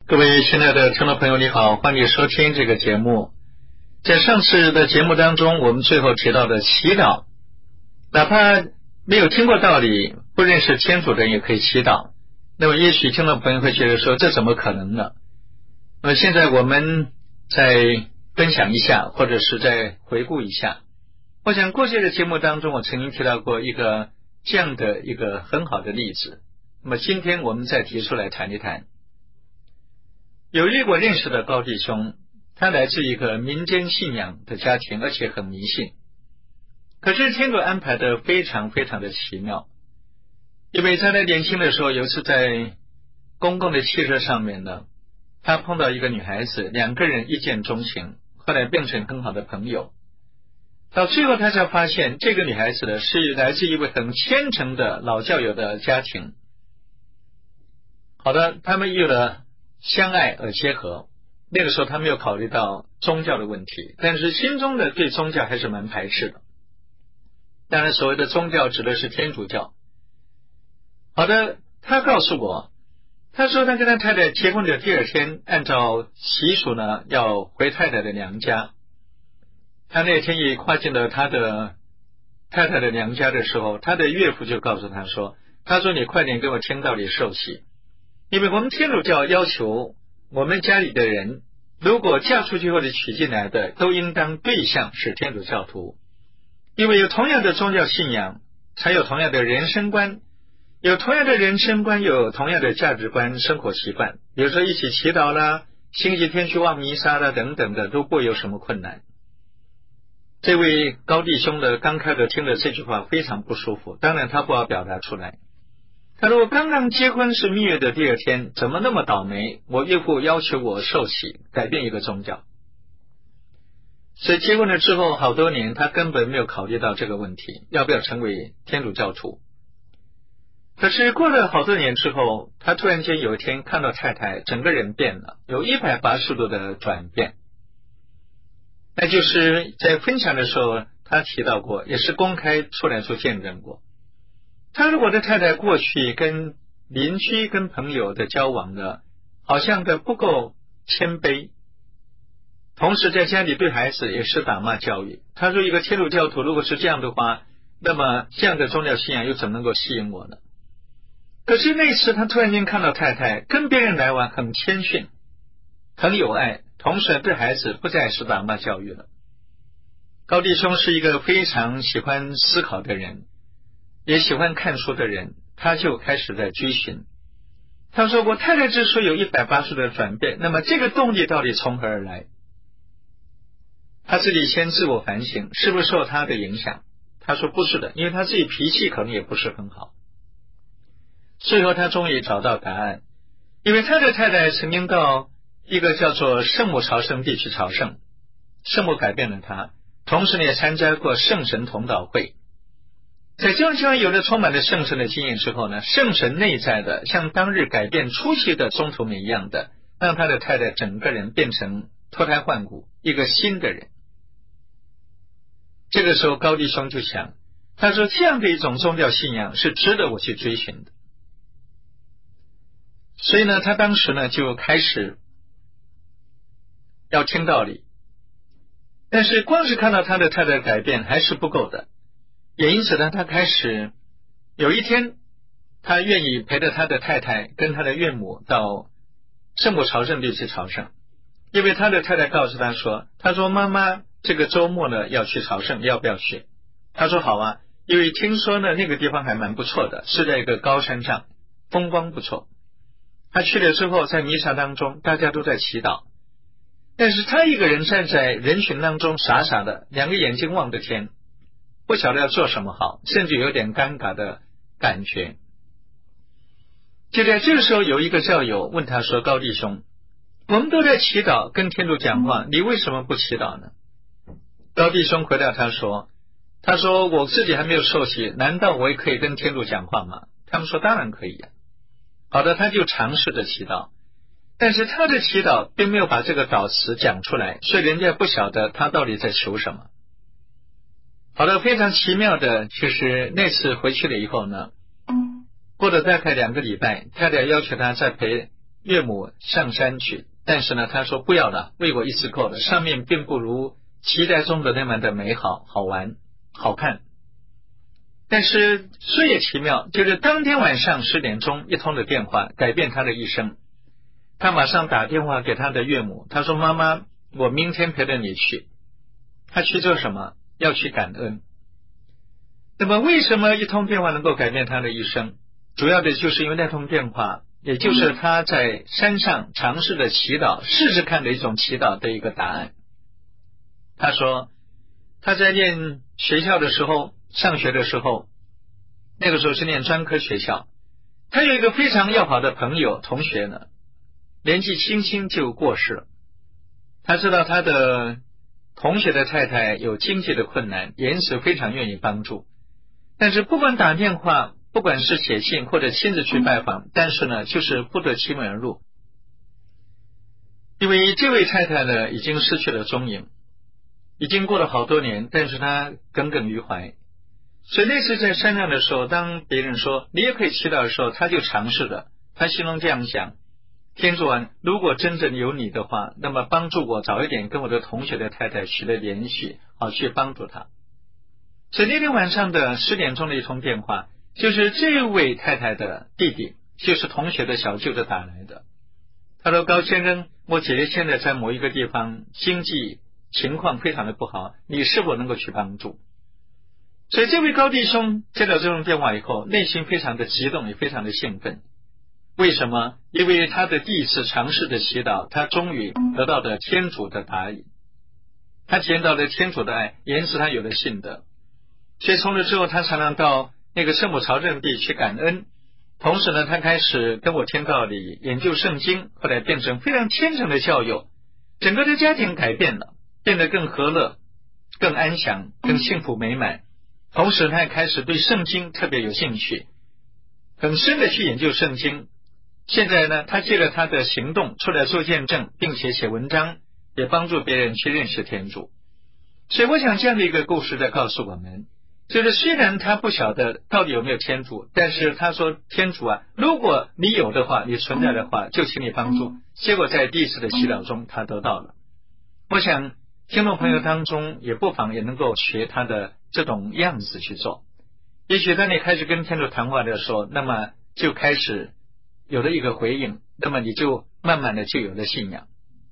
各位亲爱的听众朋友，你好，欢迎收听这个节目。在上次的节目当中，我们最后提到的祈祷，哪怕没有听过道理，不认识天主的人也可以祈祷。那么也许听众朋友会觉得说，这怎么可能呢？那么现在我们再分享一下，或者是再回顾一下。我想过去的节目当中，我曾经提到过一个这样的一个很好的例子。那么今天我们再提出来谈一谈。有一我认识的高弟兄，他来自一个民间信仰的家庭，而且很迷信。可是天主安排的非常非常的奇妙，因为他在年轻的时候，有一次在公共的汽车上面呢，他碰到一个女孩子，两个人一见钟情，后来变成很好的朋友。到最后他才发现，这个女孩子呢是来自一位很虔诚的老教友的家庭。好的，他们有了相爱而结合，那个时候他没有考虑到宗教的问题，但是心中的对宗教还是蛮排斥的。当然所谓的宗教指的是天主教。好的，他告诉我，他说他跟他太太结婚的第二天，按照习俗呢要回太太的娘家。他那天一跨进了他的太太的娘家的时候，他的岳父就告诉他说，你快点给我听道理受洗，因为我们天主教要求我们家里的人，如果嫁出去或者娶进来的，都应当对象是天主教徒，因为有同样的宗教信仰，才有同样的人生观，有同样的人生观，有同样的价值观、生活习惯，比如说一起祈祷啦，星期天去望弥撒啦等等的，都不会有什么困难。这位高弟兄的刚开始听了这句话非常不舒服，当然他不好表达出来。他说我刚刚结婚是蜜月的第二天，怎么那么倒霉，我岳父要求我受洗改变一个宗教。所以结婚了之后好多年，他根本没有考虑到这个问题，要不要成为天主教徒。可是过了好多年之后，他突然间有一天看到太太整个人变了，有180度的转变。那就是在分享的时候他提到过，也是公开出来做见证过。他说我的太太过去跟邻居跟朋友的交往呢，好像的不够谦卑，同时在家里对孩子也是打骂教育。他说一个天主教徒如果是这样的话，那么这样的宗教信仰又怎么能够吸引我呢？可是那次他突然间看到太太跟别人来往很谦逊，很有爱，同时对孩子不再是打骂教育了。高弟兄是一个非常喜欢思考的人，也喜欢看书的人，他就开始在追寻。他说我太太之所以有180度的转变，那么这个动力到底从何而来？他自己先自我反省，是不是受他的影响？他说不是的，因为他自己脾气可能也不是很好。最后他终于找到答案，因为他的太太曾经到一个叫做圣母朝圣地去朝圣，圣母改变了他，同时也参加过圣神同祷会。在这种情况有了充满了圣神的经验之后呢，圣神内在的像当日改变初期的宗徒们一样的，让他的太太整个人变成脱胎换骨，一个新的人。这个时候高弟兄就想，他说这样的一种宗教信仰是值得我去追寻的。所以呢，他当时呢就开始要听道理，但是光是看到他的太太改变还是不够的，也因此呢，他开始有一天，他愿意陪着他的太太跟他的岳母到圣母朝圣地去朝圣，因为他的太太告诉他说，妈妈这个周末呢要去朝圣，要不要去？他说好啊，因为听说呢那个地方还蛮不错的，是在一个高山上，风光不错。他去了之后，在弥撒当中大家都在祈祷，但是他一个人站在人群当中傻傻的，两个眼睛望着天，不晓得要做什么好，甚至有点尴尬的感觉。就在这个时候，有一个教友问他说，高弟兄，我们都在祈祷跟天主讲话，你为什么不祈祷呢？高弟兄回答他说我自己还没有受洗，难道我也可以跟天主讲话吗？他们说当然可以啊。好的，他就尝试着祈祷，但是他的祈祷并没有把这个祷词讲出来，所以人家不晓得他到底在求什么。好的，非常奇妙的就是那次回去了以后呢，过了大概2个礼拜，太太要求他再陪岳母上山去，但是呢，他说不要了，为我一次够了，上面并不如期待中的那么的美好、好玩、好看。但是说也奇妙，就是当天晚上10点钟一通的电话改变他的一生。他马上打电话给他的岳母，他说妈妈，我明天陪着你去。他去做什么？要去感恩。那么为什么一通电话能够改变他的一生？主要的就是因为那通电话，也就是他在山上尝试的祈祷，试试看的一种祈祷的一个答案。他说他在念学校的时候，上学的时候，那个时候是念专科学校，他有一个非常要好的朋友同学呢，年纪轻轻就过世了。他知道他的同学的太太有经济的困难，也因此非常愿意帮助，但是不管打电话，不管是写信或者亲自去拜访，但是呢就是不得其门而入。因为这位太太呢已经失去了踪影，已经过了好多年，但是他耿耿于怀。所以那次在山上的时候，当别人说你也可以祈祷的时候，他就尝试了。他心中这样想，天主啊，如果真正有你的话，那么帮助我早一点跟我的同学的太太取得联系，好去帮助他。所以那天晚上的10点钟的一通电话，就是这位太太的弟弟，就是同学的小舅子打来的。他说高先生，我姐姐现在在某一个地方经济情况非常的不好，你是否能够去帮助？所以这位高弟兄接到这通电话以后，内心非常的激动，也非常的兴奋。为什么？因为他的第一次尝试的祈祷，他终于得到了天主的答应，他体验到了天主的爱，也因此他有了信德。所以从此之后，他常常到那个圣母朝圣地去感恩，同时呢，他开始跟我听道理，研究圣经，后来变成非常虔诚的教友，整个的家庭改变了，变得更和乐、更安详、更幸福美满。同时他也开始对圣经特别有兴趣，很深的去研究圣经。现在呢，他借着他的行动出来做见证，并且写文章，也帮助别人去认识天主。所以我想这样的一个故事在告诉我们，就是虽然他不晓得到底有没有天主，但是他说天主啊，如果你有的话，你存在的话，就请你帮助。结果在第一次的祈祷中他得到了。我想听众朋友当中也不妨也能够学他的这种样子去做。也许当你开始跟天主谈话的时候，那么就开始有了一个回应，那么你就慢慢的就有了信仰。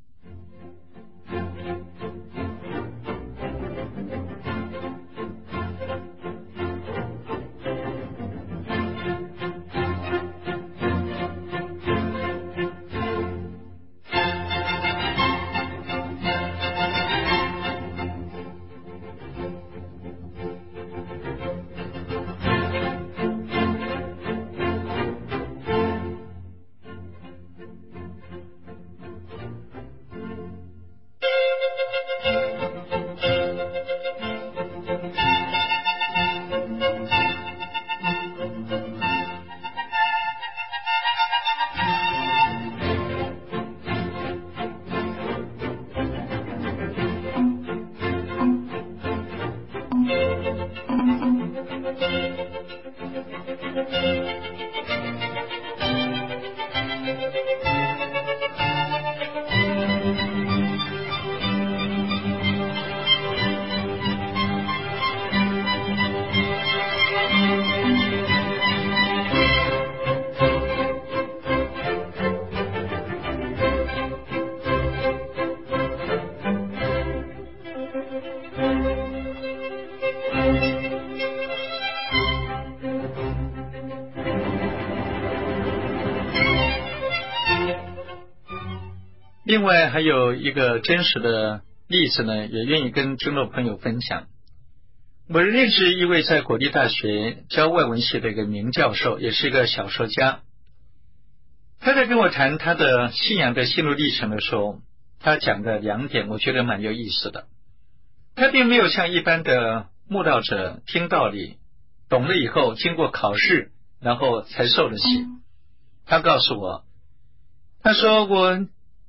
另外还有一个真实的例子呢，也愿意跟听众朋友分享。我认识一位在国立大学教外文系的一个名教授，也是一个小说家。他在跟我谈他的信仰的心路历程的时候，他讲的2点我觉得蛮有意思的。他并没有像一般的慕道者听道理，懂了以后经过考试，然后才受了洗。他告诉我，他说我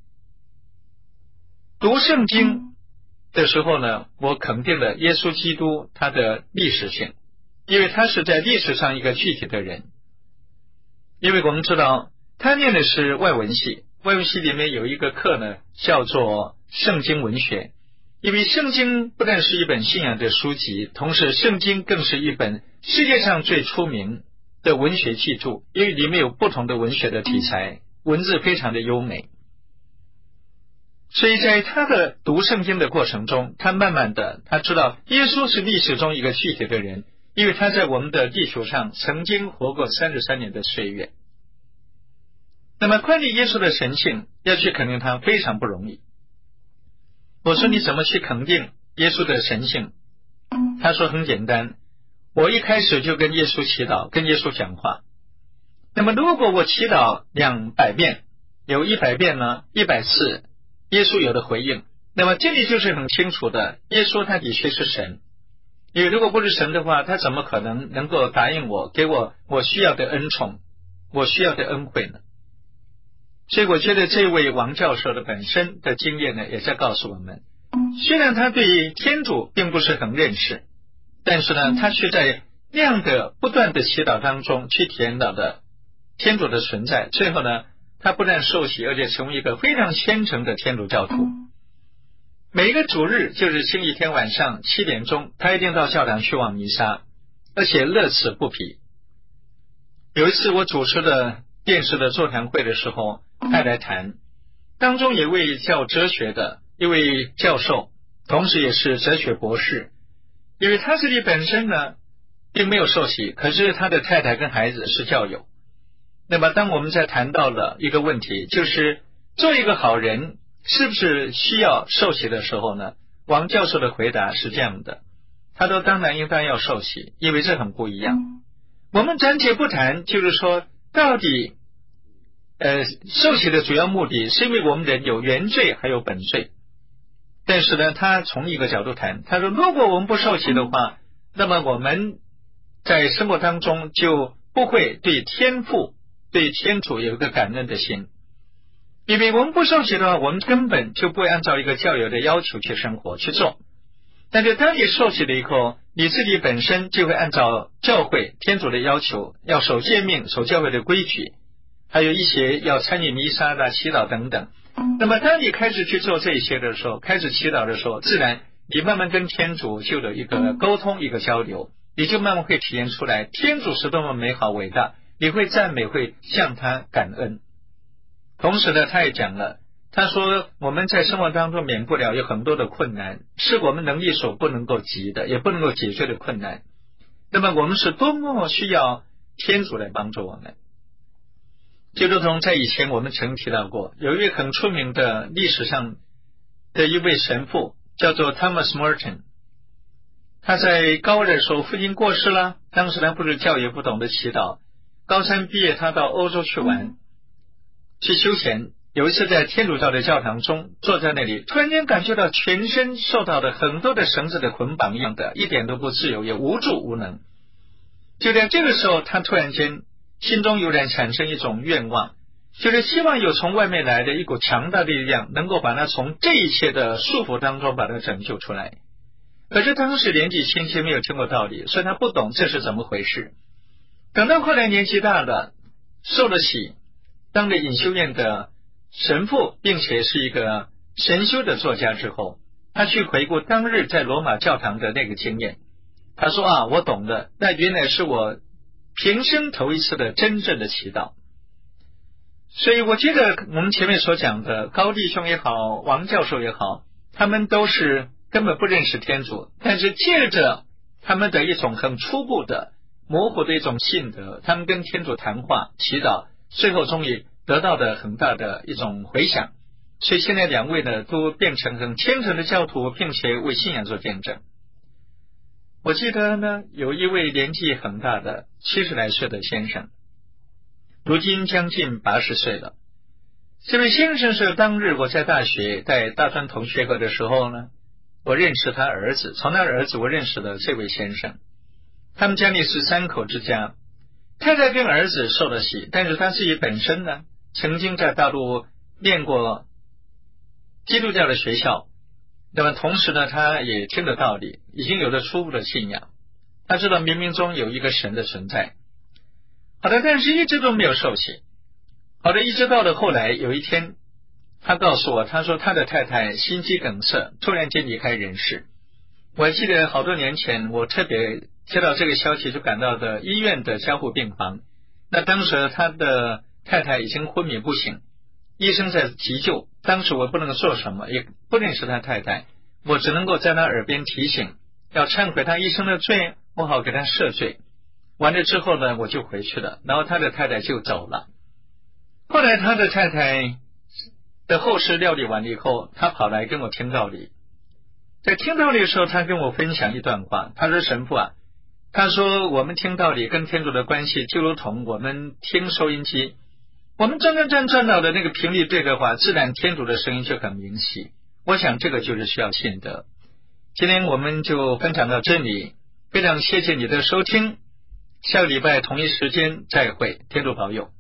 读圣经的时候呢，我肯定了耶稣基督他的历史性，因为他是在历史上一个具体的人。因为我们知道他念的是外文系，外文系里面有一个课呢，叫做圣经文学。因为圣经不但是一本信仰的书籍，同时圣经更是一本世界上最出名的文学巨著，因为里面有不同的文学的题材，文字非常的优美。所以在他的读圣经的过程中，他慢慢的他知道耶稣是历史中一个具体的人，因为他在我们的地球上曾经活过33年的岁月。那么关于耶稣的神性，要去肯定他非常不容易。我说你怎么去肯定耶稣的神性？他说很简单，我一开始就跟耶稣祈祷，跟耶稣讲话。那么如果我祈祷200遍，有100遍呢，100次耶稣有的回应，那么这里就是很清楚的，耶稣他的确是神。因为如果不是神的话，他怎么可能够答应我，给我需要的恩宠，我需要的恩惠呢？所以我觉得这位王教授的本身的经验呢，也在告诉我们，虽然他对天主并不是很认识，但是呢，他却在那样的不断的祈祷当中去体验到的天主的存在。最后呢，他不但受洗，而且成为一个非常虔诚的天主教徒。每一个主日就是星期天晚上7点钟，他一定到教堂去往弥撒，而且乐此不疲。有一次我主持的电视的座谈会的时候，他来谈，当中有一位教哲学的一位教授，同时也是哲学博士。因为他自己本身呢并没有受洗，可是他的太太跟孩子是教友。那么当我们在谈到了一个问题，就是做一个好人是不是需要受洗的时候呢，王教授的回答是这样的，他说当然应当要受洗，因为这很不一样。我们暂且不谈，就是说到底受洗的主要目的是因为我们人有原罪还有本罪。但是呢，他从一个角度谈，他说如果我们不受洗的话，那么我们在生活当中就不会对天父对天主有一个感恩的心。因为我们不受洗的话，我们根本就不会按照一个教友的要求去生活去做。但是当你受洗了以后，你自己本身就会按照教会天主的要求，要守诫命，守教会的规矩，还有一些要参与弥撒的祈祷等等。那么当你开始去做这些的时候，开始祈祷的时候，自然你慢慢跟天主就有一个沟通，一个交流，你就慢慢会体验出来天主是多么美好伟大，你会赞美，会向他感恩。同时呢，他也讲了，他说我们在生活当中免不了有很多的困难，是我们能力所不能够及的，也不能够解决的困难。那么我们是多么需要天主来帮助我们。就如同在以前我们曾提到过，有一位很出名的历史上的一位神父叫做 Thomas Merton， 他在高二的时候父亲过世了，当时他不是教也不懂得祈祷，高3毕业他到欧洲去玩去休闲，有一次在天主教的教堂中坐在那里，突然间感觉到全身受到的很多的绳子的捆绑一样的，一点都不自由，也无助无能。就在这个时候，他突然间心中有点产生一种愿望，就是希望有从外面来的一股强大的力量能够把他从这一切的束缚当中把他拯救出来。可是当时年纪轻轻，没有听过道理，所以他不懂这是怎么回事。等到后来年纪大了，受了洗，当了隐修院的神父，并且是一个神修的作家之后，他去回顾当日在罗马教堂的那个经验，他说啊，我懂了，那原来是我平生头一次的真正的祈祷。所以我觉得我们前面所讲的高弟兄也好，王教授也好，他们都是根本不认识天主，但是借着他们的一种很初步的模糊的一种信德，他们跟天主谈话祈祷，最后终于得到的很大的一种回响。所以现在两位呢都变成很虔诚的教徒，并且为信仰做见证。我记得呢有一位年纪很大的70来岁的先生，如今将近80岁了。这位先生是当日我在大学在大专同学会的时候呢，我认识他儿子，从他的儿子我认识了这位先生。他们家里是3口之家，太太跟儿子受了洗，但是他自己本身呢曾经在大陆念过基督教的学校，那么同时呢他也听了道理，已经有了初步的信仰，他知道冥冥中有一个神的存在。好的，但是一直都没有受洗。 好的，一直到了后来有一天，他告诉我，他说他的太太心肌梗塞，突然间离开人世。我还记得好多年前，我特别接到这个消息就赶到的医院的加护病房。那当时他的太太已经昏迷不醒，医生在急救，当时我不能做什么，也不认识他太太，我只能够在他耳边提醒，要忏悔他一生的罪，我好给他赦罪。完了之后呢，我就回去了，然后他的太太就走了。后来他的太太的后事料理完了以后，他跑来跟我听道理。在听道理的时候，他跟我分享一段话，他说神父啊，他说我们听道理跟天主的关系就如同我们听收音机，我们转到的那个频率对的话，自然天主的声音就很明晰。我想这个就是需要信德。今天我们就分享到这里，非常谢谢你的收听，下个礼拜同一时间再会，天主保佑。